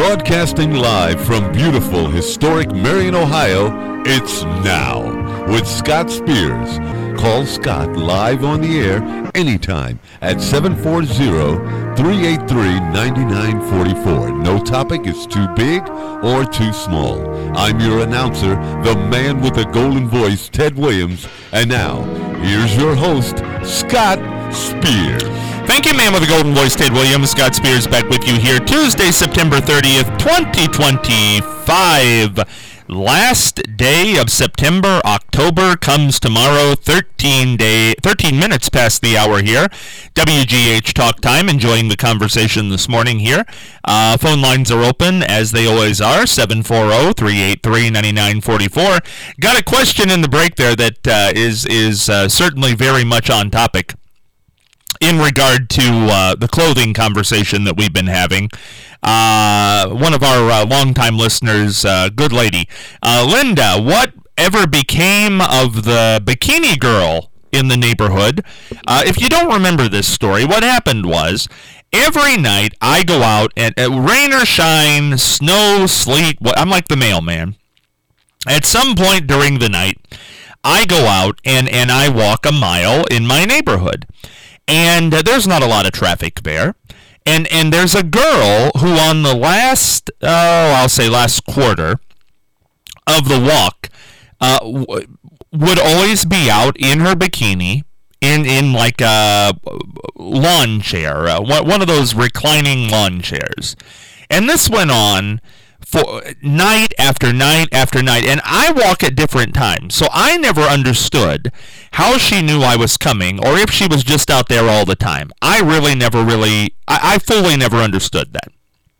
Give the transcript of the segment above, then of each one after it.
Broadcasting live from beautiful, historic Marion, Ohio, it's Now with Scott Spears. Call Scott live on the air anytime at 740-383-9944. No topic is too big or too small. I'm your announcer, the man with the golden voice, Ted Williams. And now, here's your host, Scott Spears. Thank you, man with the golden voice, Ted Williams. Scott Spears back with you here Tuesday, September 30th, 2025. Last day of September. October comes tomorrow, 13 minutes past the hour here. WGH Talk Time, enjoying the conversation this morning here. Phone lines are open, as they always are, 740-383-9944. Got a question in the break there that is certainly very much on topic in regard to the clothing conversation that we've been having. One of our longtime listeners, good lady, Linda, whatever became of the bikini girl in the neighborhood? If you don't remember this story, what happened was, every night I go out, and rain or shine, snow, sleet, I'm like the mailman. At some point during the night, I go out and I walk a mile in my neighborhood. And there's not a lot of traffic there. And there's a girl who on the last quarter of the walk would always be out in her bikini in like a lawn chair, one of those reclining lawn chairs. And this went on for night after night after night, and I walk at different times, so I never understood how she knew I was coming, or if she was just out there all the time. I fully never understood that.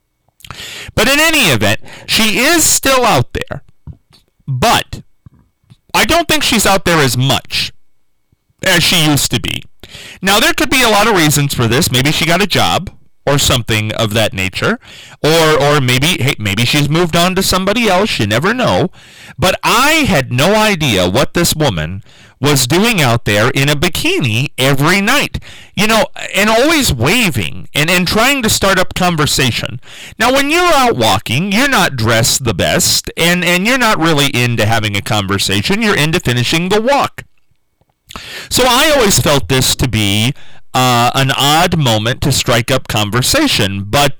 But in any event, she is still out there, but I don't think she's out there as much as she used to be. Now, there could be a lot of reasons for this. Maybe she got a job, or something of that nature, or maybe she's moved on to somebody else. You never know. But I had no idea what this woman was doing out there in a bikini every night, and always waving and trying to start up conversation. Now, when you're out walking, you're not dressed the best, and you're not really into having a conversation. You're into finishing the walk. So I always felt this to be an odd moment to strike up conversation, but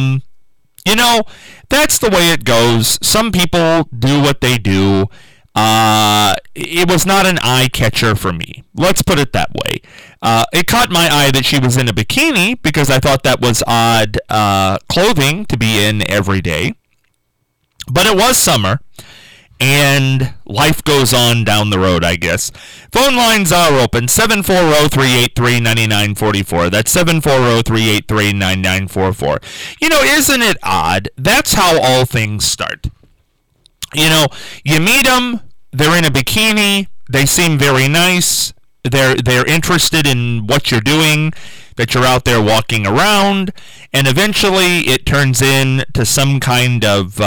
that's the way it goes. Some people do what they do. It was not an eye catcher for me. Let's put it that way. It caught my eye that she was in a bikini because I thought that was odd clothing to be in every day. But it was summer, and life goes on down the road, I guess. Phone lines are open, 740-383-9944. That's 740-383-9944. Isn't it odd? That's how all things start. You meet them, they're in a bikini, they seem very nice, they're interested in what you're doing, that you're out there walking around, and eventually it turns into some kind of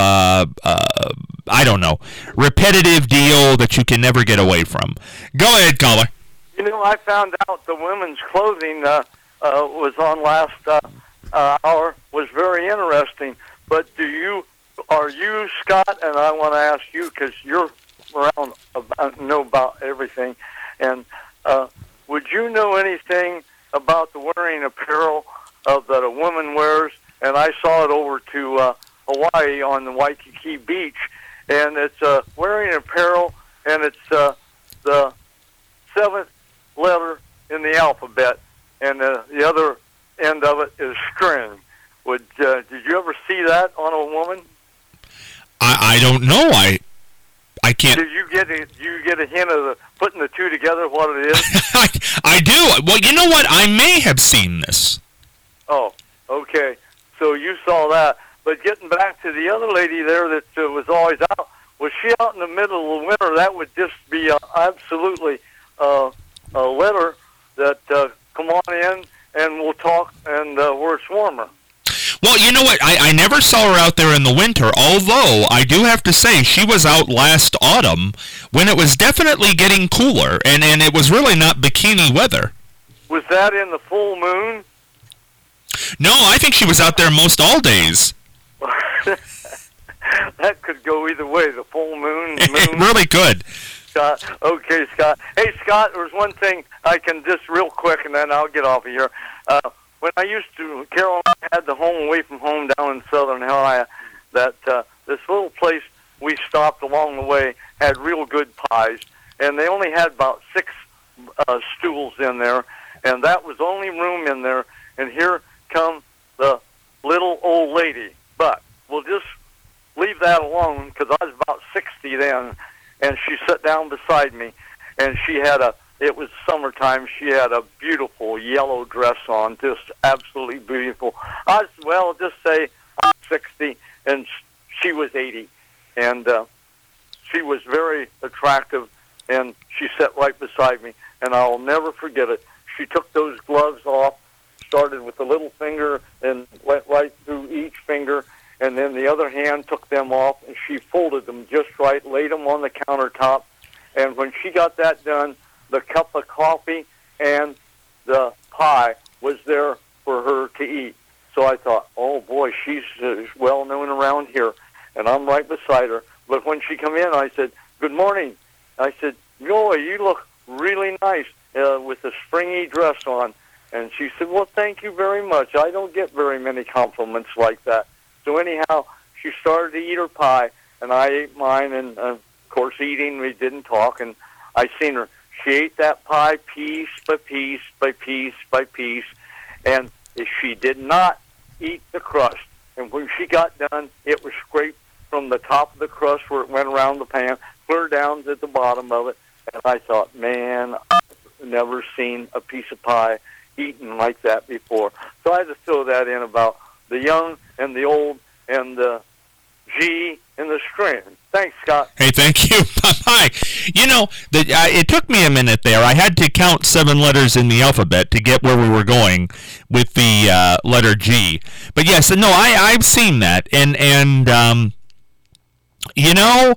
repetitive deal that you can never get away from. Go ahead, caller. I found out the women's clothing was on last hour, was very interesting. But are you, Scott, and I want to ask you, because you're around, know about everything, and would you know anything about the wearing apparel that a woman wears? And I saw it over to Hawaii on the Waikiki Beach, and it's wearing apparel, and it's the seventh letter in the alphabet, and the other end of it is string. Did you ever see that on a woman? I don't know. I can't. Did you get a hint of putting the two together, what it is? I do. Well, you know what? I may have seen this. Oh, okay. So you saw that. But getting back to the other lady there that was always out, was she out in the middle of winter? That would just be absolutely a letter that come on in and we'll talk, and where it's warmer. Well, you know what? I never saw her out there in the winter, although I do have to say she was out last autumn when it was definitely getting cooler, and it was really not bikini weather. Was that in the full moon? No, I think she was out there most all days. That could go either way. The full moon. It really could. Scott. Okay, Scott. Hey, Scott, there's one thing I can just real quick, and then I'll get off of here. When I used to, Carol and I had the home away from home down in Southern Ohio, that this little place we stopped along the way had real good pies, and they only had about 6 stools in there, and that was the only room in there, and here come the little old lady. But we'll just leave that alone, because I was about 60 then, and she sat down beside me, and she had it was summertime, she had a beautiful yellow dress on, just absolutely beautiful. Just say I'm 60, and she was 80, and she was very attractive, and she sat right beside me, and I'll never forget it. She took those gloves off, started with the little finger, and went right through each finger, and then the other hand took them off, and she folded them just right, laid them on the countertop, and when she got that done, the cup of coffee and the pie was there for her to eat. So I thought, oh boy, she's well known around here, and I'm right beside her. But when she come in, I said, good morning. I said, boy, you look really nice with a springy dress on. And she said, well, thank you very much. I don't get very many compliments like that. So anyhow, she started to eat her pie, and I ate mine, and of course eating, we didn't talk, and I seen her. She ate that pie piece by piece by piece by piece, and she did not eat the crust. And when she got done, it was scraped from the top of the crust where it went around the pan, clear down to the bottom of it. And I thought, man, I've never seen a piece of pie eaten like that before. So I had to throw that in about the young and the old and the G and the string. Thanks, Scott. Hey, thank you. Bye-bye. You know, it took me a minute there. I had to count 7 letters in the alphabet to get where we were going with the letter G. But yes, no, I've seen that, and you know,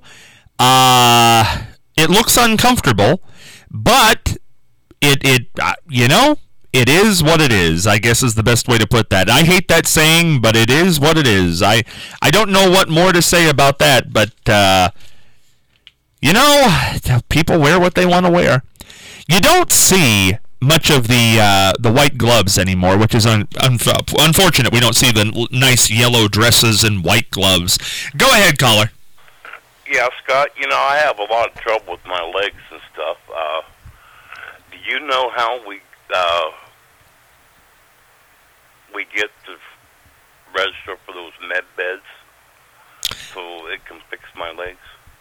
it looks uncomfortable, but you know, it is what it is, I guess is the best way to put that. I hate that saying, but it is what it is. I don't know what more to say about that, but, you know, people wear what they want to wear. You don't see much of the white gloves anymore, which is unfortunate. We don't see the nice yellow dresses and white gloves. Go ahead, caller. Yeah, Scott, you know, I have a lot of trouble with my legs and stuff. Do you know how we get to register for those med beds so it can fix my legs?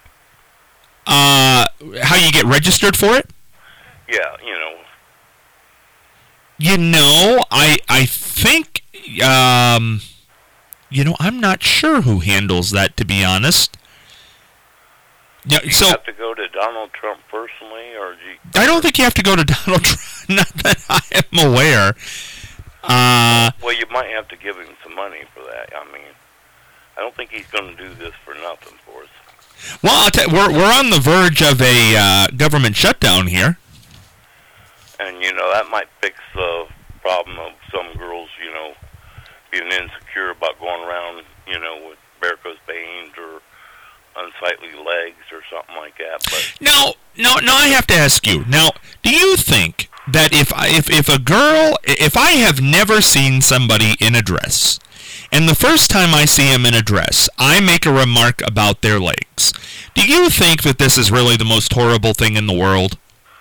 How you get registered for it? Yeah, you know. You know, I think, you know, I'm not sure who handles that, to be honest. Yeah, do you have to go to Donald Trump personally, or do you... I don't think you have to go to Donald Trump, not that I am aware. Well, you might have to give him some money for that. I mean, I don't think he's going to do this for nothing for us. Well, I'll tell you, we're on the verge of a government shutdown here. And, you know, that might fix the problem of some girls, you know, being insecure about going around, you know, with varicose veins or unsightly legs or something like that. But now I have to ask you. Now, do you think that if I have never seen somebody in a dress, and the first time I see them in a dress, I make a remark about their legs, do you think that this is really the most horrible thing in the world?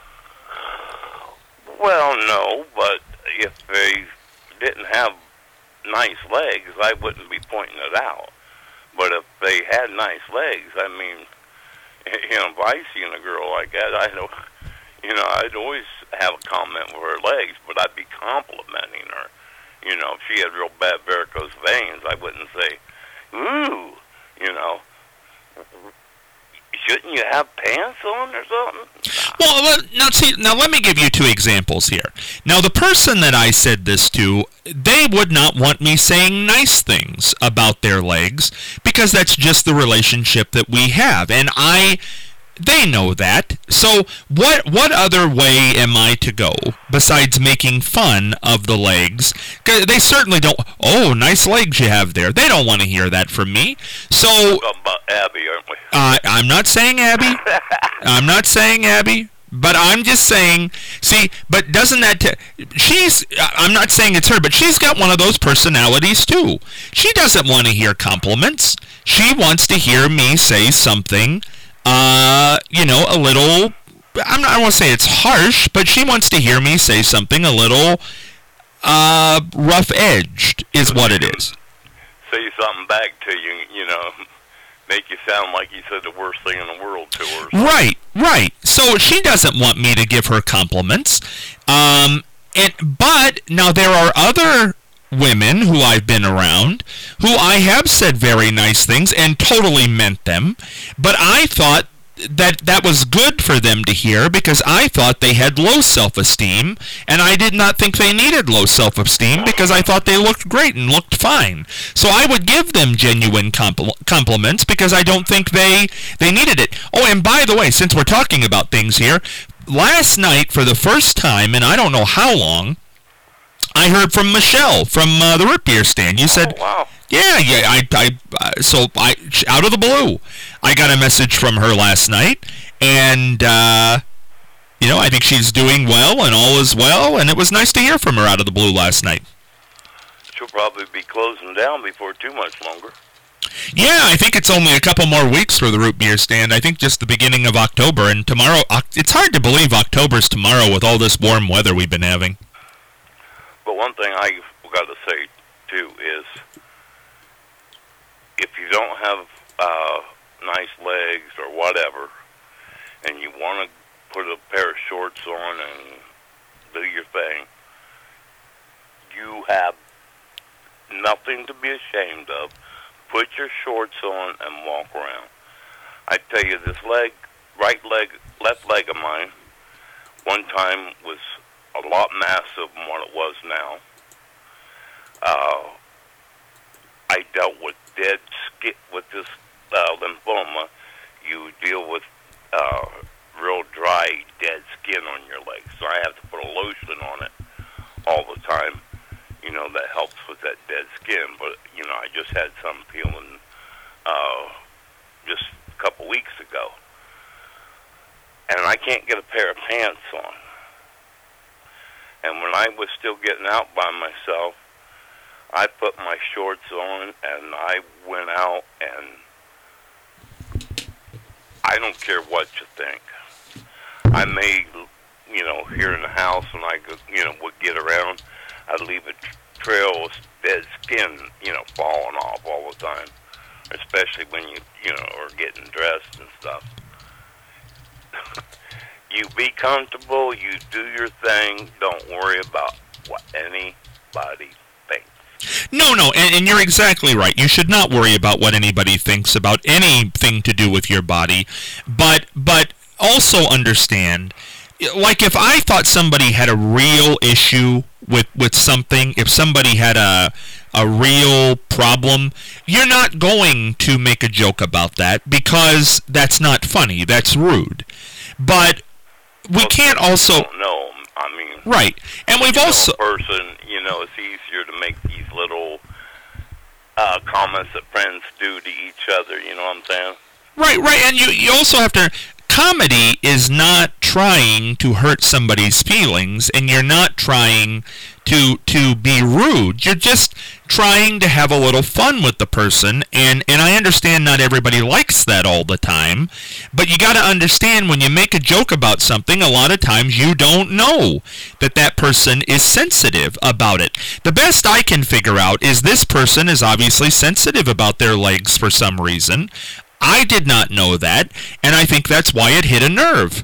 Well, no, but if they didn't have nice legs, I wouldn't be pointing it out. But if they had nice legs, I mean, you know, if I seen a girl like that, I'd always have a comment with her legs, but I'd be complimenting her. You know, if she had real bad varicose veins, I wouldn't say, ooh, you know, shouldn't you have pants on or something? Well, now let me give you 2 examples here. Now, the person that I said this to, they would not want me saying nice things about their legs because that's just the relationship that we have. And I They know that. So what other way am I to go besides making fun of the legs? 'Cause they certainly don't. Oh, nice legs you have there. They don't want to hear that from me. So We're talking about Abby, aren't we? I'm not saying Abby. I'm not saying Abby. But I'm just saying, see, but doesn't that, I'm not saying it's her, but she's got one of those personalities too. She doesn't want to hear compliments. She wants to hear me say something, a little, I don't want to say it's harsh, but she wants to hear me say something a little, rough-edged is what it is. Say something back to you, make you sound like you said the worst thing in the world to her. Right. So she doesn't want me to give her compliments. But now there are other women who I've been around who I have said very nice things and totally meant them. But I thought that was good for them to hear because I thought they had low self-esteem, and I did not think they needed low self-esteem because I thought they looked great and looked fine. So I would give them genuine compliments because I don't think they needed it. Oh, and by the way, since we're talking about things here, last night for the first time, and I don't know how long, I heard from Michelle from the Root Beer Stand. You said, "Oh, wow. Yeah. So out of the blue, I got a message from her last night, and I think she's doing well, and all is well, and it was nice to hear from her out of the blue last night." She'll probably be closing down before too much longer. Yeah, I think it's only a couple more weeks for the Root Beer Stand. I think just the beginning of October, and tomorrow. It's hard to believe October's tomorrow with all this warm weather we've been having. But one thing I've got to say, too, is if you don't have nice legs or whatever, and you want to put a pair of shorts on and do your thing, you have nothing to be ashamed of. Put your shorts on and walk around. I tell you, this left leg of mine, one time was a lot massive than what it was now. I dealt with dead skin with this lymphoma. You deal with real dry, dead skin on your legs. So I have to put a lotion on it all the time. That helps with that dead skin. But I just had some peeling just a couple weeks ago, and I can't get a pair of pants on. And when I was still getting out by myself, I put my shorts on and I went out, and I don't care what you think. I may, here in the house when I go, would get around, I'd leave a trail of dead skin, falling off all the time, especially when you are getting dressed and stuff. You be comfortable, you do your thing, don't worry about what anybody thinks. No, and you're exactly right. You should not worry about what anybody thinks about anything to do with your body, but also understand, like if I thought somebody had a real issue with something, if somebody had a real problem, you're not going to make a joke about that because that's not funny, that's rude. But we can't also... No, I mean... Right, and we've also... person, it's easier to make these little comments that friends do to each other, you know what I'm saying? Right, and you also have to... Comedy is not trying to hurt somebody's feelings, and you're not trying to be rude. You're just trying to have a little fun with the person, and I understand not everybody likes that all the time, but you got to understand when you make a joke about something, a lot of times you don't know that person is sensitive about it. The best I can figure out is this person is obviously sensitive about their legs for some reason. I did not know that, and I think that's why it hit a nerve.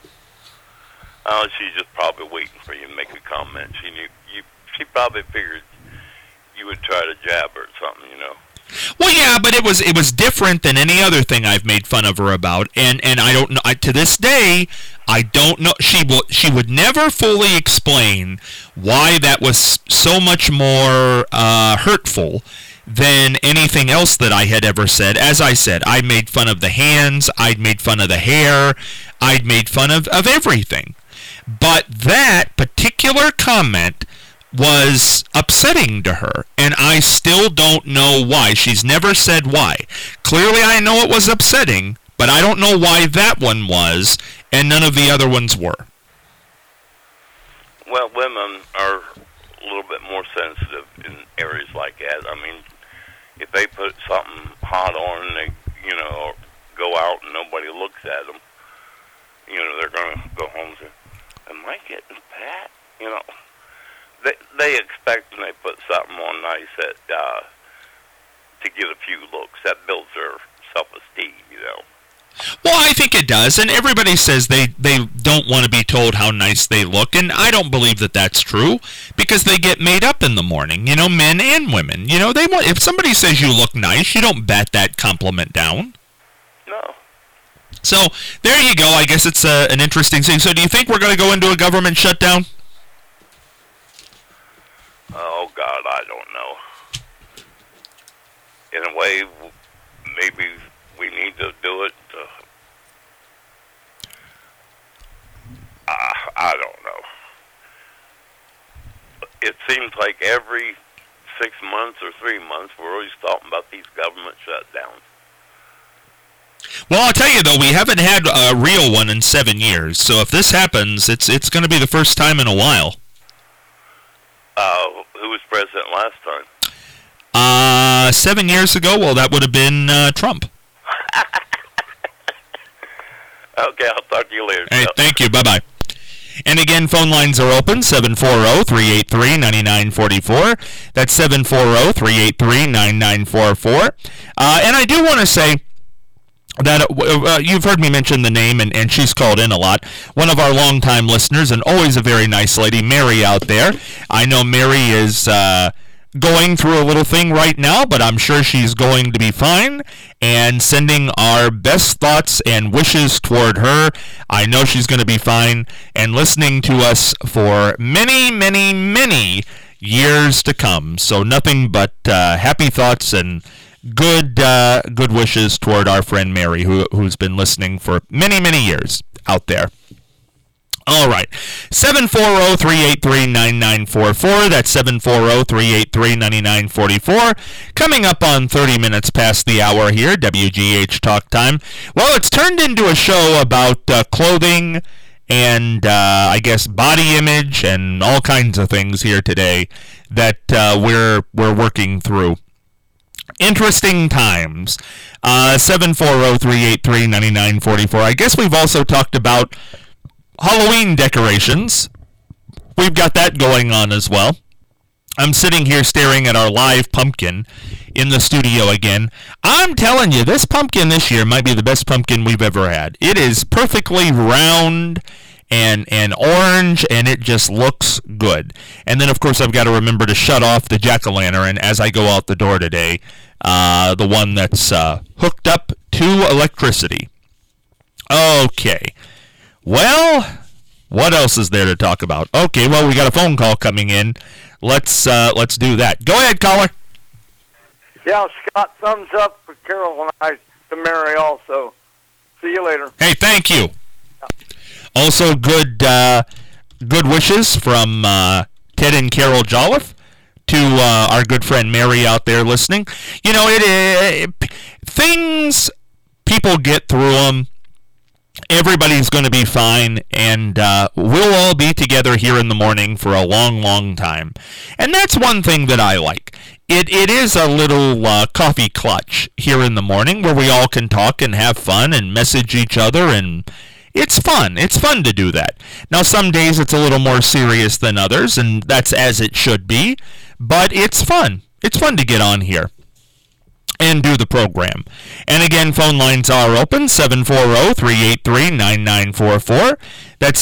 She's just probably waiting for you to make a comment. She probably figured you would try to jab her or something, Well, yeah, but it was different than any other thing I've made fun of her about, and I don't know. To this day, I don't know. She would never fully explain why that was so much more hurtful than anything else that I had ever said. As I said, I made fun of the hands, I'd made fun of the hair, I'd made fun of everything. But that particular comment was upsetting to her, and I still don't know why. She's never said why. Clearly I know it was upsetting, but I don't know why that one was, and none of the other ones were. Well, women are a little bit more sensitive in areas like that. I mean, if they put something hot on and they, go out and nobody looks at them, they're going to go home and say, am I getting fat? They expect when they put something on nice that to get a few looks. That builds their self-esteem, Well, I think it does, and everybody says they don't want to be told how nice they look, and I don't believe that that's true, because they get made up in the morning, men and women. They want, if somebody says you look nice, you don't bat that compliment down. No. So, there you go. I guess it's an interesting thing. So, do you think we're going to go into a government shutdown? Oh, God, I don't know. In a way, maybe we need to do it. I don't know. It seems like every 6 months or 3 months, we're always talking about these government shutdowns. Well, I'll tell you, though, we haven't had a real one in 7 years. So if this happens, it's going to be the first time in a while. Who was president last time? 7 years ago, well, that would have been Trump. Okay, I'll talk to you later. Hey, thank you. Bye-bye. And again, phone lines are open, 740-383-9944. That's 740-383-9944. And I do want to say that you've heard me mention the name, and she's called in a lot. One of our longtime listeners, and always a very nice lady, Mary out there. I know Mary is going through a little thing right now, but I'm sure she's going to be fine, and sending our best thoughts and wishes toward her. I know she's going to be fine, and listening to us for many, many, many years to come. So nothing but happy thoughts and good wishes toward our friend Mary, who's been listening for many, many years out there. All right, 740-383-9944. That's 740-383-9944. Coming up on 30 minutes past the hour here, WGH Talk Time. Well, it's turned into a show about clothing and, I guess, body image and all kinds of things here today that we're working through. Interesting times. 740-383-9944. I guess we've also talked about Halloween decorations. We've got that going on as well. I'm sitting here staring at our live pumpkin in the studio again. I'm telling you, this pumpkin this year might be the best pumpkin we've ever had. It is perfectly round and orange, and it just looks good. And then, of course, I've got to remember to shut off the jack-o'-lantern as I go out the door today, the one that's hooked up to electricity. Okay. Well, what else is there to talk about? Okay, well, we got a phone call coming in. Let's do that. Go ahead, caller. Yeah, Scott, thumbs up for Carol and I to Mary also. See you later. Hey, thank you. Also, good wishes from Ted and Carol Jolliffe to our good friend Mary out there listening. Things, people get through them. Everybody's going to be fine, and we'll all be together here in the morning for a long, long time. And that's one thing that I like. It is a little coffee clutch here in the morning where we all can talk and have fun and message each other, and it's fun. It's fun to do that. Now, some days it's a little more serious than others, and that's as it should be, but it's fun. It's fun to get on here and do the program. And again, phone lines are open, 740-383-9944. That's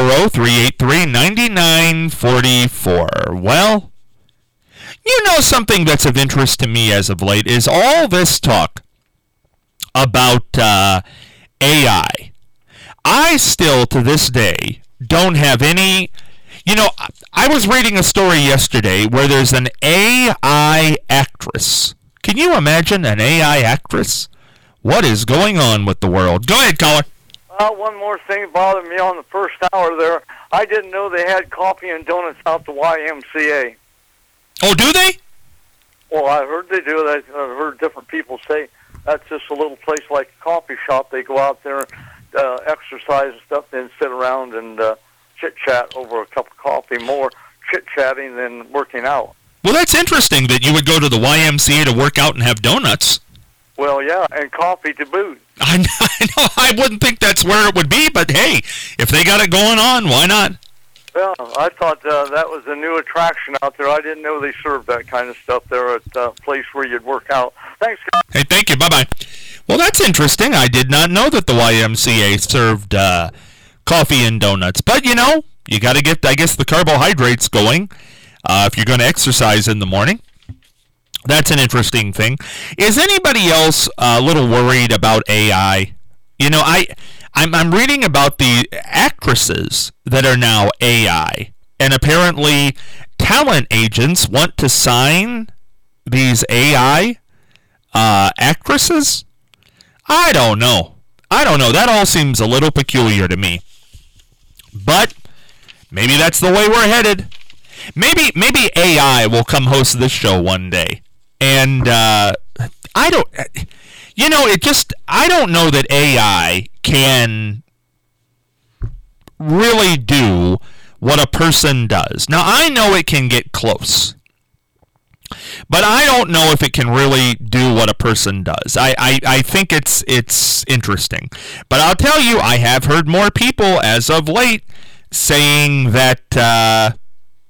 740-383-9944. Well, something that's of interest to me as of late is all this talk about AI. I still, to this day, don't have any... You know, I was reading a story yesterday where there's an AI actress. Can you imagine an AI actress? What is going on with the world? Go ahead, caller. One more thing bothered me on the first hour there. I didn't know they had coffee and donuts out the YMCA. Oh, do they? Well, I heard they do. I've heard different people say that's just a little place like a coffee shop. They go out there, exercise and stuff, then sit around and chit-chat over a cup of coffee, more chit-chatting than working out. Well, that's interesting that you would go to the YMCA to work out and have donuts. Well, yeah, and coffee to boot. I know. I wouldn't think that's where it would be, but hey, if they got it going on, why not? Well, I thought that was a new attraction out there. I didn't know they served that kind of stuff there at a place where you'd work out. Thanks, guys. Hey, thank you. Bye-bye. Well, that's interesting. I did not know that the YMCA served coffee and donuts. But, you know, you got to get, I guess, the carbohydrates going if you're going to exercise in the morning. That's an interesting thing. Is anybody else a little worried about AI? You know, I'm reading about the actresses that are now AI, and apparently talent agents want to sign these AI actresses. I don't know. That all seems a little peculiar to me. But maybe that's the way we're headed. Maybe AI will come host this show one day. And I don't know that AI can really do what a person does. Now, I know it can get close, but I don't know if it can really do what a person does. I think it's interesting. But I'll tell you, I have heard more people as of late saying that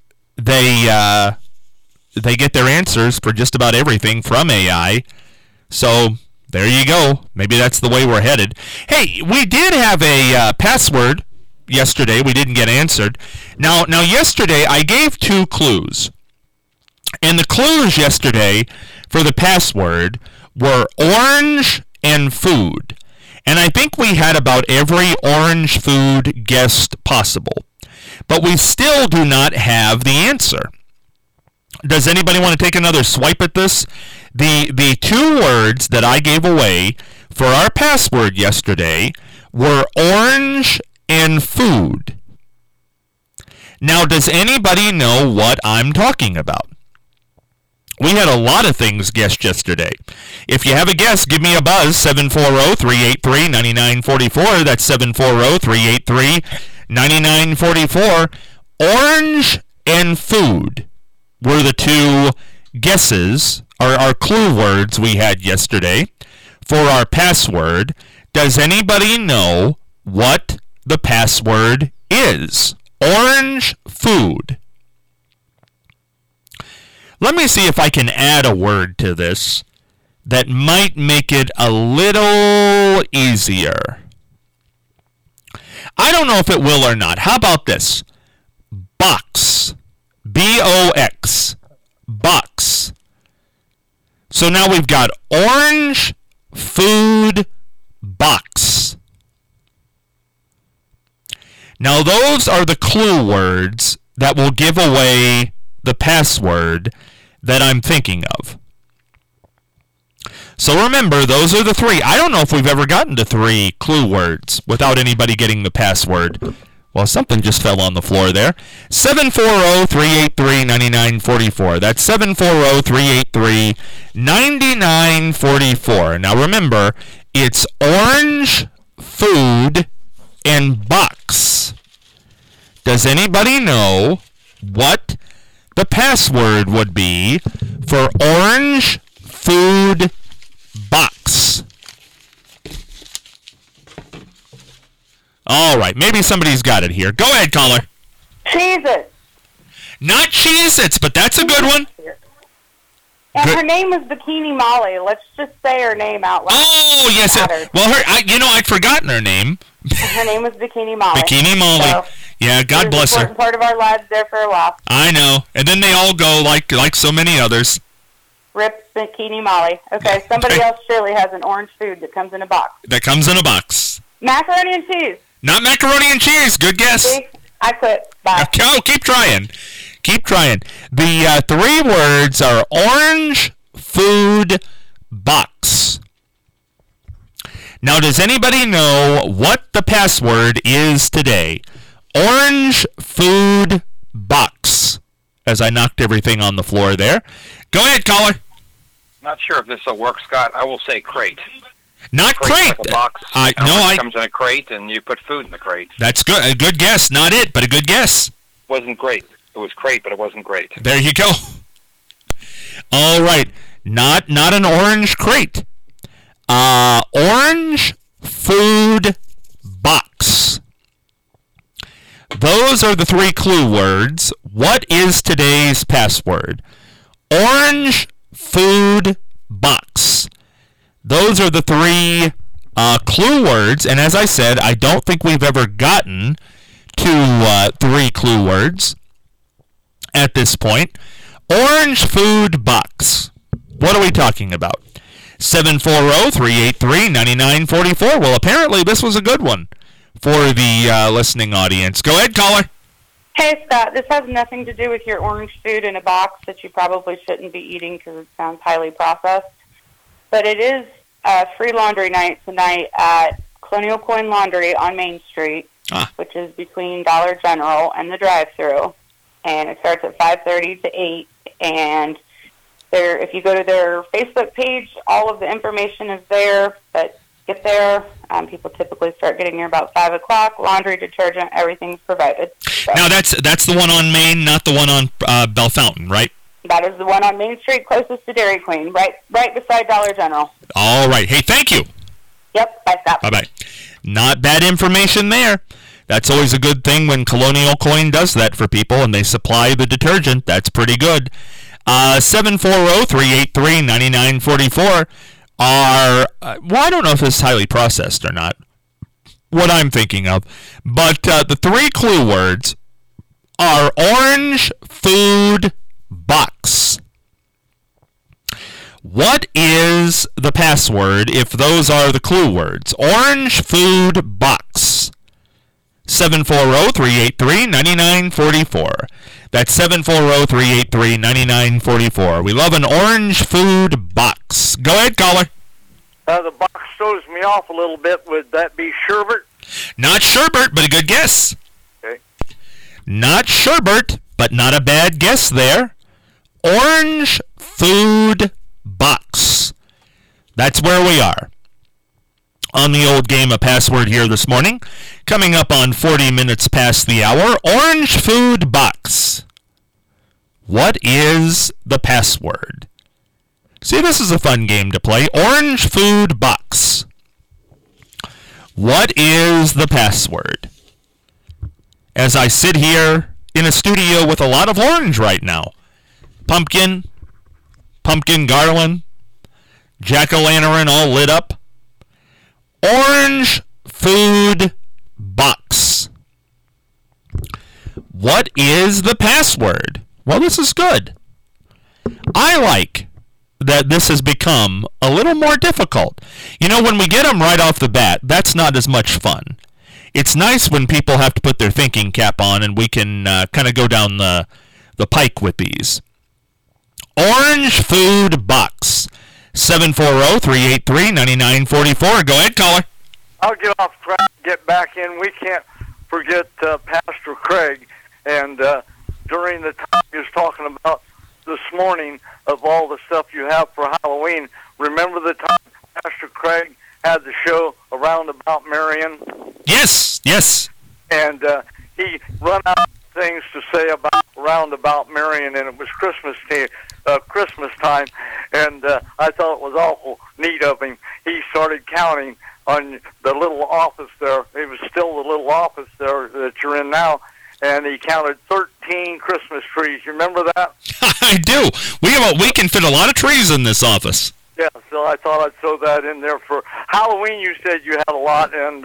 they get their answers for just about everything from AI. So there you go. Maybe that's the way we're headed. Hey, we did have a password yesterday. We didn't get answered. Now yesterday I gave 2 clues. And the clues yesterday for the password were orange and food. And I think we had about every orange food guessed possible. But we still do not have the answer. Does anybody want to take another swipe at this? The 2 words that I gave away for our password yesterday were orange and food. Now, does anybody know what I'm talking about? We had a lot of things guessed yesterday. If you have a guess, give me a buzz, 740-383-9944. That's 740-383-9944. Orange and food were the 2 guesses, or our clue words we had yesterday for our password. Does anybody know what the password is? Orange food. Let me see if I can add a word to this that might make it a little easier. I don't know if it will or not. How about this? Box. B-O-X. Box. So now we've got orange, food, box. Now those are the clue words that will give away the password that I'm thinking of. So remember, those are the 3. I don't know if we've ever gotten to 3 clue words without anybody getting the password. Well, something just fell on the floor there. 740-383-9944. That's 740-383-9944. Now remember, it's orange, food, and box. Does anybody know what the password would be for orange, food, box? All right, maybe somebody's got it here. Go ahead, caller. Cheez-Its. Not Cheez-Its, but that's a good one. And her name is Bikini Molly. Let's just say her name out loud. Oh, yes. Well, I'd forgotten her name. Her name was Bikini Molly. Bikini Molly. So, yeah, God bless her. Part of our lives there for a while. I know. And then they all go like so many others. Rip Bikini Molly. Okay, somebody else surely has an orange food that comes in a box. That comes in a box. Macaroni and cheese. Not macaroni and cheese. Good guess. See? I quit. Bye. Oh, keep trying. Keep trying. The 3 words are orange food box. Now, does anybody know what the password is today? Orange food box. As I knocked everything on the floor there. Go ahead, caller. Not sure if this will work, Scott. I will say crate. Not crate. Like a box. It comes in a crate, and you put food in the crate. That's good. A good guess. Not it, but a good guess. Wasn't great. It was crate, but it wasn't great. There you go. All right. Not an orange crate. Orange food box. Those are the 3 clue words. What is today's password? Orange food box. Those are the 3 clue words, and as I said, I don't think we've ever gotten to 3 clue words at this point. Orange food box. What are we talking about? 740-383-9944. Well, apparently this was a good one for the listening audience. Go ahead, caller. Hey, Scott, this has nothing to do with your orange food in a box that you probably shouldn't be eating because it sounds highly processed. But it is free laundry night tonight at Colonial Coin Laundry on Main Street, which is between Dollar General and the drive-thru. And it starts at 5:30 to 8. And if you go to their Facebook page, all of the information is there. But get there. People typically start getting there about 5 o'clock. Laundry, detergent, everything's provided. So. Now, that's the one on Main, not the one on Bell Fountain, right? That is the one on Main Street closest to Dairy Queen, right beside Dollar General. All right. Hey, thank you. Yep, bye, Scott. Bye-bye. Not bad information there. That's always a good thing when Colonial Coin does that for people and they supply the detergent. That's pretty good. 740-383-9944 are, well, I don't know if this is highly processed or not, what I'm thinking of, but the 3 clue words are orange food box. What is the password if those are the clue words? Orange food box. 740-383-9944. That's 740-383-9944. We love an orange food box. Go ahead, caller. The box throws me off a little bit. Would that be sherbet? Not sherbet, but a good guess. Okay. Not sherbet, but not a bad guess there. Orange food box. That's where we are on the old game of password here this morning. Coming up on 40 minutes past the hour, orange food box. What is the password? See, this is a fun game to play. Orange food box. What is the password? As I sit here in a studio with a lot of orange right now. Pumpkin garland, jack-o'-lantern all lit up. Orange food box. What is the password? Well, this is good. I like that this has become a little more difficult. You know, when we get them right off the bat, that's not as much fun. It's nice when people have to put their thinking cap on and we can kind of go down the pike with these. Orange food box. 740-383-9944. Go ahead, caller. I'll get off track, get back in. We can't forget Pastor Craig. And during the time he was talking about this morning of all the stuff you have for Halloween, remember the time Pastor Craig had the show Around About Marion? Yes. And he run out of things to say about Around About Marion, and it was Christmas time, and I thought it was awful neat of him. He started counting on the little office there. It was still the little office there that you're in now, and he counted 13 Christmas trees. You remember that? I do. We can fit a lot of trees in this office. Yeah, so I thought I'd throw that in there for Halloween. You said you had a lot, and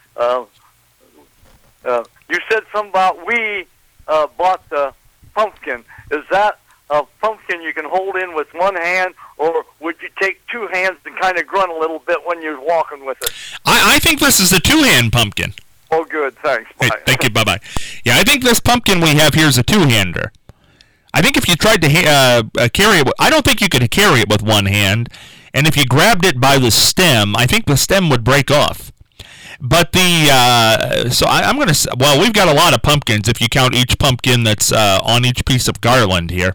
you said something about we bought the pumpkin. Is that a pumpkin you can hold in with one hand, or would you take 2 hands and kind of grunt a little bit when you're walking with it? I think this is a 2-hand pumpkin. Oh, good. Thanks. Bye. Hey, thank you. Bye-bye. Yeah, I think this pumpkin we have here is a two-hander. I think if you tried to carry it, I don't think you could carry it with one hand. And if you grabbed it by the stem, I think the stem would break off. But I'm going to, well, we've got a lot of pumpkins if you count each pumpkin that's on each piece of garland here.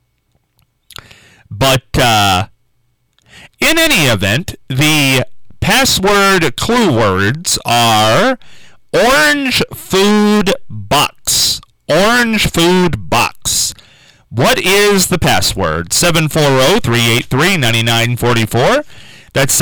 But in any event, the password clue words are orange food box. Orange food box. What is the password? 740-383-9944. That's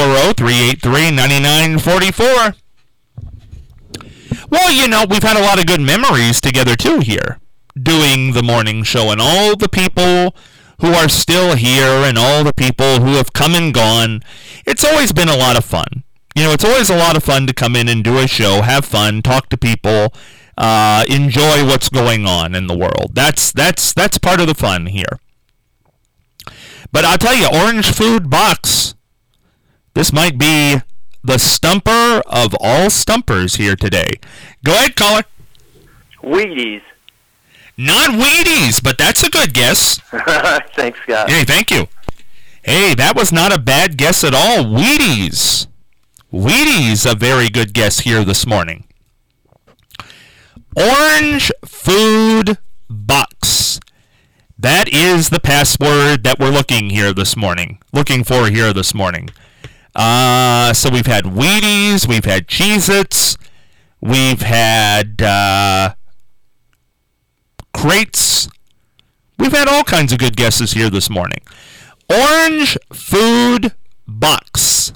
740-383-9944. Well, you know, we've had a lot of good memories together, too, here, doing the morning show, and all the people who are still here and all the people who have come and gone. It's always been a lot of fun. You know, it's always a lot of fun to come in and do a show, have fun, talk to people, enjoy what's going on in the world. That's part of the fun here. But I'll tell you, Orange Food Box, this might be the stumper of all stumpers here today. Go ahead, caller. Wheaties. Not Wheaties, but that's a good guess. Thanks, Scott. Hey, thank you. Hey, that was not a bad guess at all. Wheaties. Wheaties, a very good guess here this morning. Orange Food Box. That is the password that we're looking for here this morning. So we've had Wheaties, we've had Cheez-Its, we've had Crates. We've had all kinds of good guesses here this morning. Orange Food Box.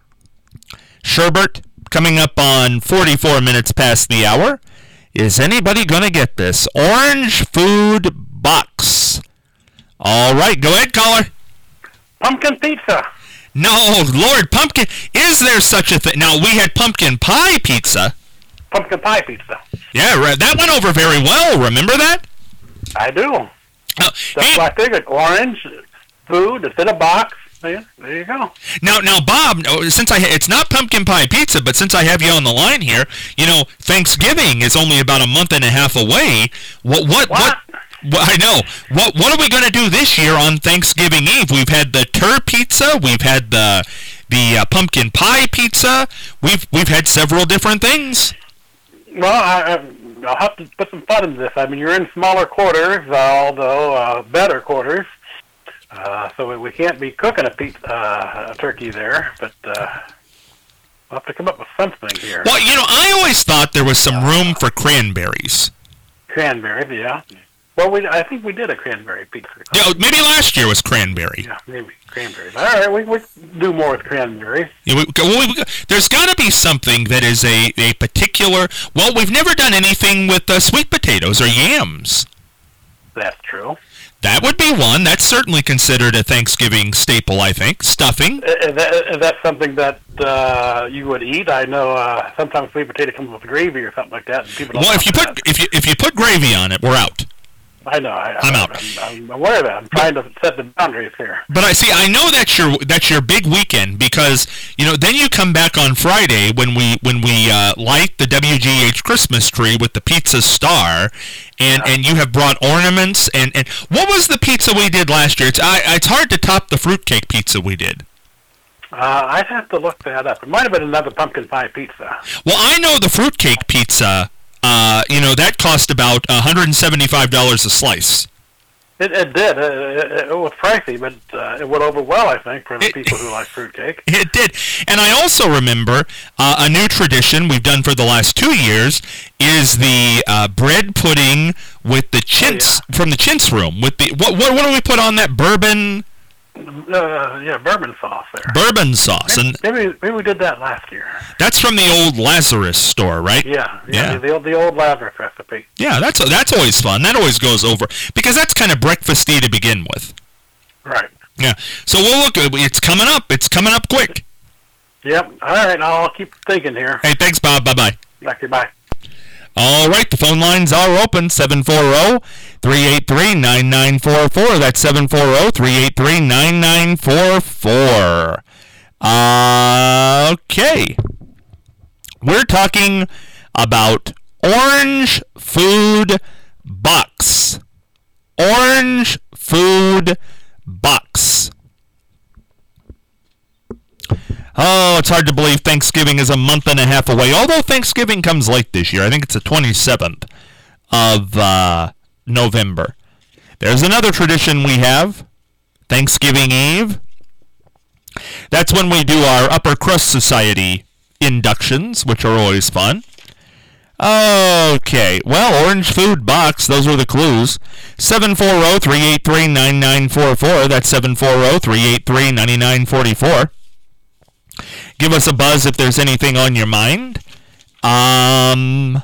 Sherbert, coming up on 44 minutes past the hour. Is anybody going to get this? Orange Food Box. All right, go ahead, caller. Pumpkin pizza. No, Lord, pumpkin. Is there such a thing? Now, we had pumpkin pie pizza. Pumpkin pie pizza. Yeah, that went over very well. Remember that? I do. That's why I figured orange food, it's in a box. There you go. Now, Bob, since it's not pumpkin pie pizza, but since I have you on the line here, you know, Thanksgiving is only about a month and a half away. What I know. What are we going to do this year on Thanksgiving Eve? We've had the tur pizza. We've had the pumpkin pie pizza. We've had several different things. Well, I'll have to put some thought into this. I mean, you're in smaller quarters, although better quarters. So we can't be cooking a turkey there, but we'll have to come up with something here. Well, you know, I always thought there was some room for cranberries. Cranberries, yeah. Well, I think we did a cranberry pizza. Yeah, maybe last year was cranberry. Yeah, maybe cranberries. All right, we do more with cranberries. Yeah, there's got to be something that is a particular. Well, we've never done anything with sweet potatoes or yams. That's true. That would be one. That's certainly considered a Thanksgiving staple, I think. Stuffing. Is that something that you would eat? I know sometimes sweet potato comes with gravy or something like that. And people don't if you put gravy on it, we're out. I know. I'm out. I'm aware of that. I'm trying to set the boundaries here. But I know that's your big weekend because then you come back on Friday when we light the WGH Christmas tree with the pizza star, and you have brought ornaments and what was the pizza we did last year? It's hard to top the fruitcake pizza we did. I'd have to look that up. It might have been another pumpkin pie pizza. Well, I know the fruitcake pizza. That cost about $175 a slice. It did. It was pricey, but it went over well, I think, for the people who like fruitcake. It did. And I also remember a new tradition we've done for the last 2 years is the bread pudding with the chintz from the chintz room. With the what do we put on that? Bourbon. Bourbon sauce there. Bourbon sauce, maybe we did that last year. That's from the old Lazarus store, right? Yeah. The old Lazarus recipe. Yeah, that's always fun. That always goes over because that's kind of breakfasty to begin with. Right. Yeah. So we'll look. It's coming up. It's coming up quick. Yep. All right. I'll keep thinking here. Hey, thanks, Bob. Bye-bye. Okay. Bye. All right, the phone lines are open, 740-383-9944. That's 740-383-9944. Okay. We're talking about Orange Food Bucks. Orange Food Bucks. Oh, it's hard to believe Thanksgiving is a month and a half away, although Thanksgiving comes late this year. I think it's the 27th of November. There's another tradition we have, Thanksgiving Eve. That's when we do our Upper Crust Society inductions, which are always fun. Okay, well, Orange Food Box, those are the clues. 740-383-9944, that's 740-383-9944. Give us a buzz if there's anything on your mind. Or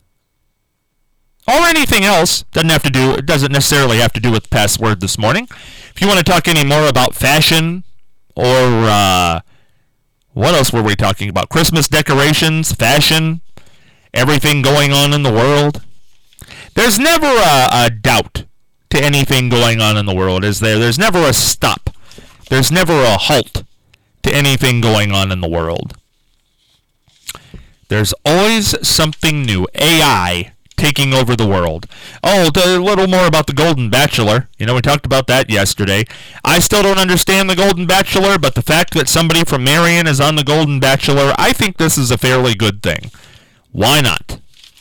anything else. It doesn't necessarily have to do with the password this morning. If you want to talk any more about fashion, or what else were we talking about? Christmas decorations, fashion, everything going on in the world. There's never a doubt to anything going on in the world, is there? There's never a stop. There's never a halt to anything going on in the world. There's always something new. AI taking over the world. Oh, a little more about the Golden Bachelor. We talked about that yesterday. I still don't understand the Golden Bachelor, but the fact that somebody from Marion is on the Golden Bachelor, I think this is a fairly good thing. Why not?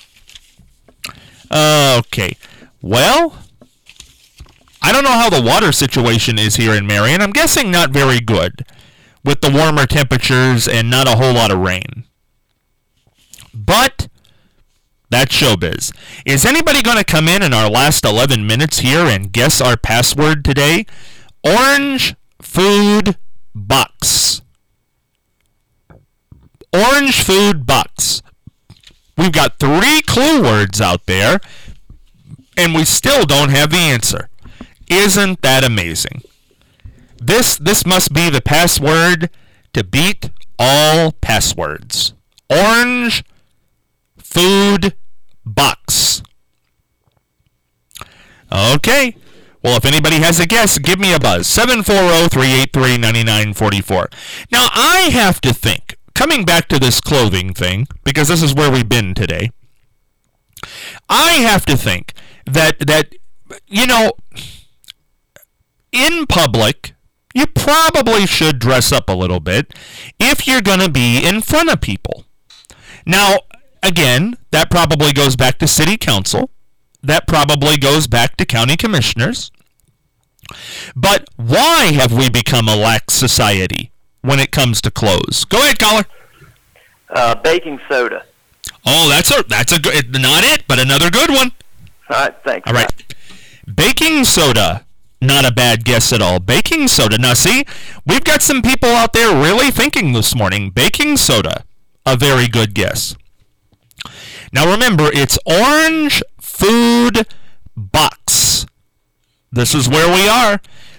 Okay. Well, I don't know how the water situation is here in Marion. I'm guessing not very good, with the warmer temperatures and not a whole lot of rain. But that's showbiz. Is anybody going to come in our last 11 minutes here and guess our password today? Orange Food Bucks. Orange Food Bucks. We've got 3 clue words out there, and we still don't have the answer. Isn't that amazing? This must be the password to beat all passwords. Orange Food Bucks. Okay. Well, if anybody has a guess, give me a buzz. 740-383-9944. Now, I have to think, coming back to this clothing thing, because this is where we've been today, I have to think that in public, you probably should dress up a little bit if you're going to be in front of people. Now, again, that probably goes back to city council. That probably goes back to county commissioners. But why have we become a lax society when it comes to clothes? Go ahead, caller. Baking soda. Oh, that's a good, not it, but another good one. All right, thanks. All right. Baking soda. Not a bad guess at all. Baking soda. Now, see, we've got some people out there really thinking this morning. Baking soda. A very good guess. Now, remember, it's Orange Food Bucks. This is where we are.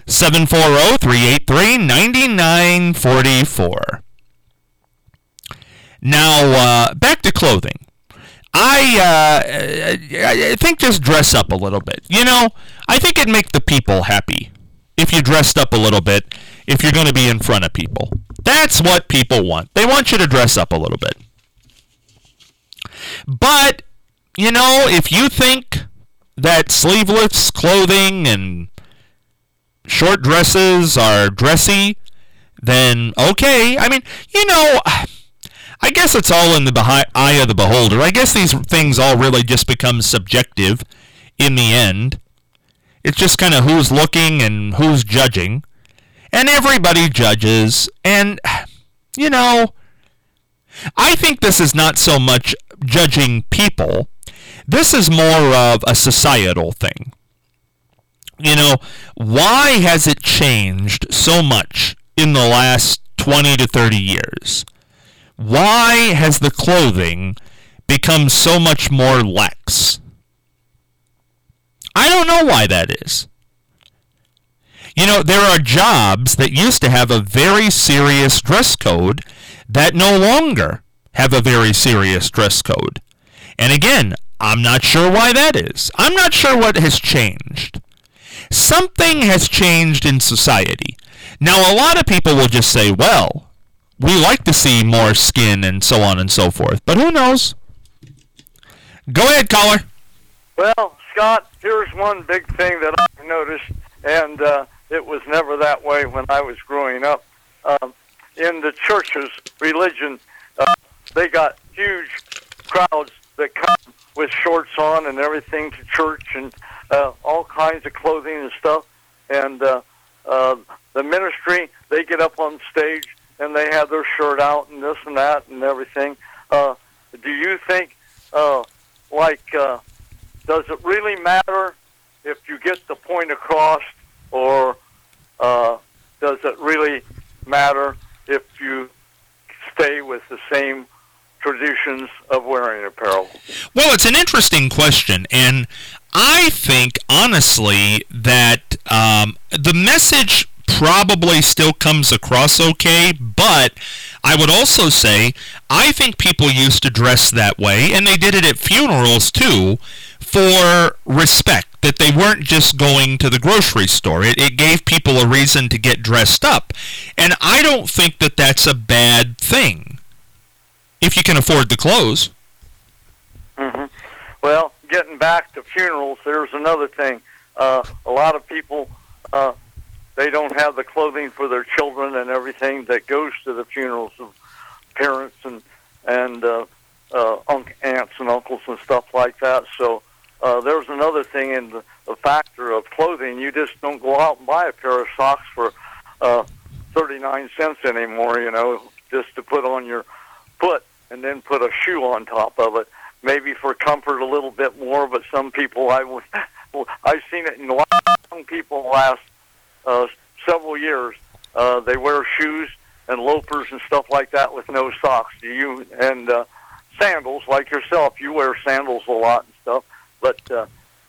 740-383-9944. Now, back to clothing. I think just dress up a little bit. I think it'd make the people happy if you dressed up a little bit if you're going to be in front of people. That's what people want. They want you to dress up a little bit. But, if you think that sleeveless clothing and short dresses are dressy, then okay. I mean, I guess it's all in the eye of the beholder. I guess these things all really just become subjective in the end. It's just kind of who's looking and who's judging. And everybody judges. And, I think this is not so much judging people. This is more of a societal thing. Why has it changed so much in the last 20 to 30 years? Why has the clothing become so much more lax? I don't know why that is. There are jobs that used to have a very serious dress code that no longer have a very serious dress code. And again, I'm not sure why that is. I'm not sure what has changed. Something has changed in society. Now, a lot of people will just say, well, we like to see more skin and so on and so forth. But who knows? Go ahead, caller. Well, Scott, here's one big thing that I've noticed, and it was never that way when I was growing up. In the churches, religion, they got huge crowds that come with shorts on and everything to church, and all kinds of clothing and stuff. And the ministry, they get up on stage and they have their shirt out and this and that and everything. Do you think, does it really matter if you get the point across, or does it really matter if you stay with the same traditions of wearing apparel? Well, it's an interesting question, and I think, honestly, that the message probably still comes across okay, but I would also say I think people used to dress that way, and they did it at funerals too, for respect, that they weren't just going to the grocery store. It gave people a reason to get dressed up, and I don't think that that's a bad thing, if you can afford the clothes. Mm-hmm. Well, getting back to funerals, there's another thing. A lot of people, they don't have the clothing for their children and everything that goes to the funerals of parents and aunts and uncles and stuff like that. So there's another thing in the factor of clothing. You just don't go out and buy a pair of socks for 39 cents anymore, just to put on your foot and then put a shoe on top of it. Maybe for comfort a little bit more, but some people, I've seen it in a lot of young people the last several years. They wear shoes and loafers and stuff like that with no socks. And sandals, like yourself, you wear sandals a lot and stuff, but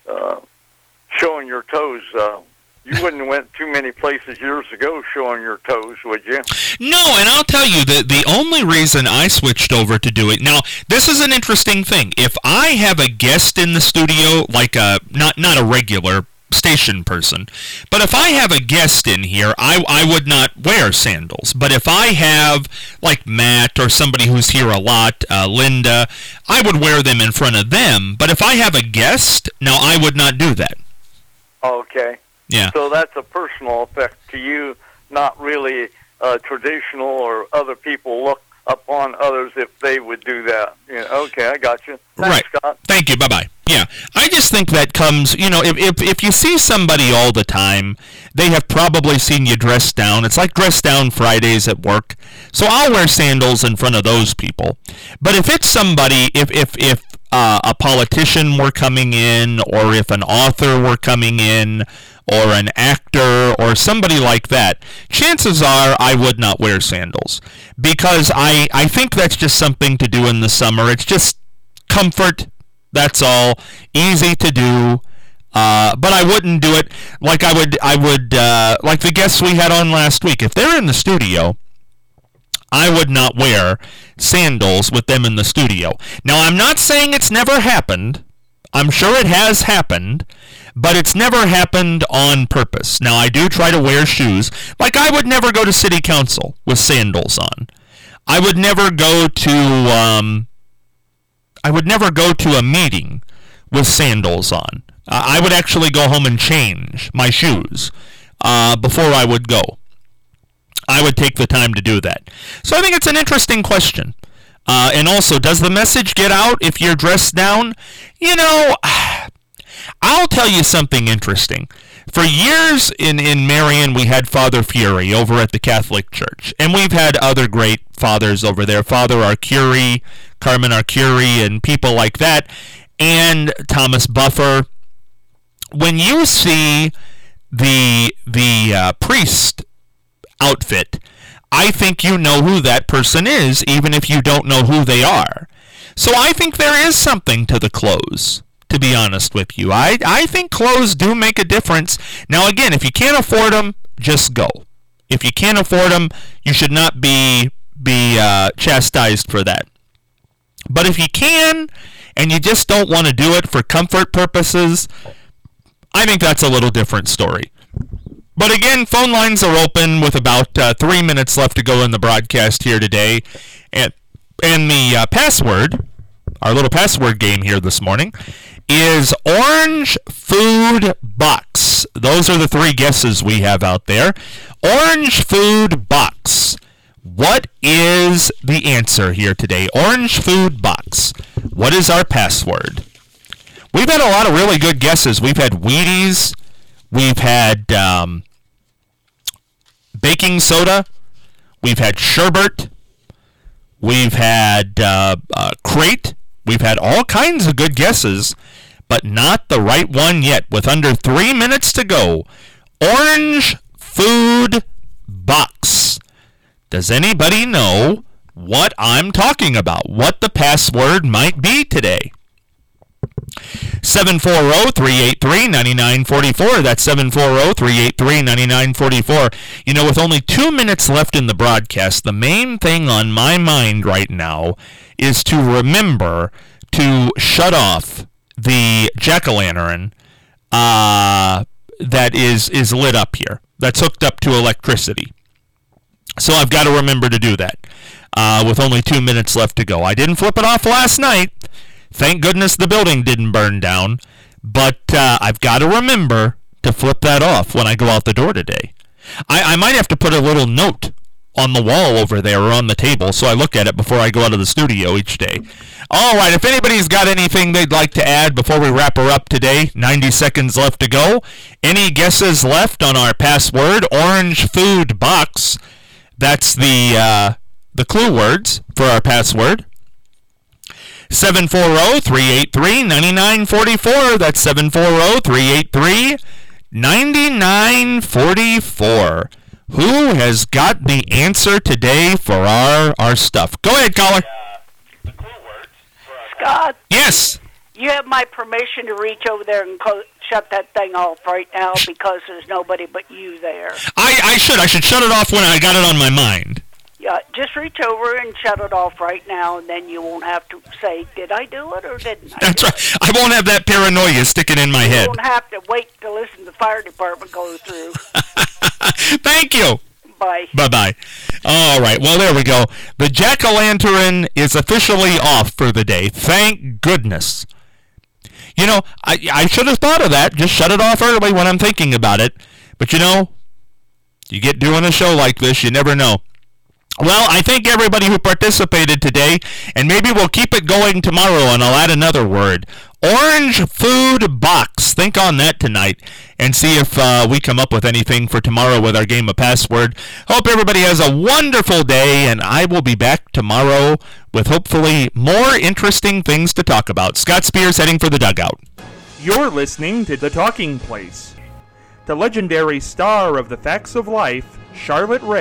showing your toes, you wouldn't have went too many places years ago showing your toes, would you? No, and I'll tell you that the only reason I switched over to do it, now, this is an interesting thing. If I have a guest in the studio, like not a regular station person, but if I have a guest in here, I would not wear sandals. But if I have, like Matt or somebody who's here a lot, Linda, I would wear them in front of them. But if I have a guest, no, I would not do that. Okay. Yeah. So that's a personal effect to you, not really traditional, or other people look upon others if they would do that. Okay, I got you. Thanks, right. Scott. Thank you. Bye-bye. Yeah, I just think that comes, if you see somebody all the time, they have probably seen you dressed down. It's like dress down Fridays at work. So I'll wear sandals in front of those people. But if it's somebody, if a politician were coming in, or if an author were coming in, or an actor, or somebody like that, chances are I would not wear sandals. Because I think that's just something to do in the summer. It's just comfort. That's all. Easy to do. But I wouldn't do it like I would like the guests we had on last week. If they're in the studio, I would not wear sandals with them in the studio. Now, I'm not saying it's never happened. I'm sure it has happened, but it's never happened on purpose. Now, I do try to wear shoes. Like, I would never go to city council with sandals on. I would never go to a meeting with sandals on. I would actually go home and change my shoes before I would go. I would take the time to do that. So I think it's an interesting question. And also, does the message get out if you're dressed down? I'll tell you something interesting. For years in Marion, we had Father Fury over at the Catholic Church. And we've had other great fathers over there. Father Arcuri, Carmen Arcuri, and people like that. And Thomas Buffer. When you see the priest outfit, I think you know who that person is, even if you don't know who they are. So I think there is something to the clothes, to be honest with you. I think clothes do make a difference. Now, again, if you can't afford them, just go. If you can't afford them, you should not be chastised for that. But if you can, and you just don't want to do it for comfort purposes, I think that's a little different story. But again, phone lines are open with about 3 minutes left to go in the broadcast here today. And the password, our little password game here this morning, is Orange Food Box. Those are the three guesses we have out there. Orange Food Box. What is the answer here today? Orange Food Box. What is our password? We've had a lot of really good guesses. We've had Wheaties. We've had baking soda. We've had sherbet. We've had crate. We've had all kinds of good guesses, but not the right one yet. With under 3 minutes to go, Orange Food Box. Does anybody know what I'm talking about? What the password might be today? 740-383-9944. That's 740-383-9944. You know, with only 2 minutes left in the broadcast, the main thing on my mind right now is to remember to shut off the jack-o'-lantern that is lit up here, that's hooked up to electricity. So I've got to remember to do that with only 2 minutes left to go. I didn't flip it off last night. Thank goodness the building didn't burn down. But I've got to remember to flip that off when I go out the door today. I might have to put a little note on the wall over there or on the table so I look at it before I go out of the studio each day. All right, if anybody's got anything they'd like to add before we wrap her up today, 90 seconds left to go. Any guesses left on our password, Orange Food Box? That's the clue words for our password. 740-383-9944. That's 740-383-9944. Who has got the answer today for our stuff? Go ahead, caller. Scott? Yes. You have my permission to reach over there and shut that thing off right now because there's nobody but you there. I should shut it off when I got it on my mind. Yeah, just reach over and shut it off right now, and then you won't have to say, did I do it or didn't I? That's right. I won't have that paranoia sticking in my head. You won't have to wait to listen to the fire department go through. Thank you. Bye. Bye-bye. All right. Well, there we go. The jack-o'-lantern is officially off for the day. Thank goodness. You know, I should have thought of that. Just shut it off early when I'm thinking about it. But, you know, you get doing a show like this, you never know. Well, I thank everybody who participated today, and maybe we'll keep it going tomorrow, and I'll add another word. Orange Food Box. Think on that tonight and see if we come up with anything for tomorrow with our game of password. Hope everybody has a wonderful day, and I will be back tomorrow with hopefully more interesting things to talk about. Scott Spears heading for the dugout. You're listening to The Talking Place. The legendary star of The Facts of Life, Charlotte Ray,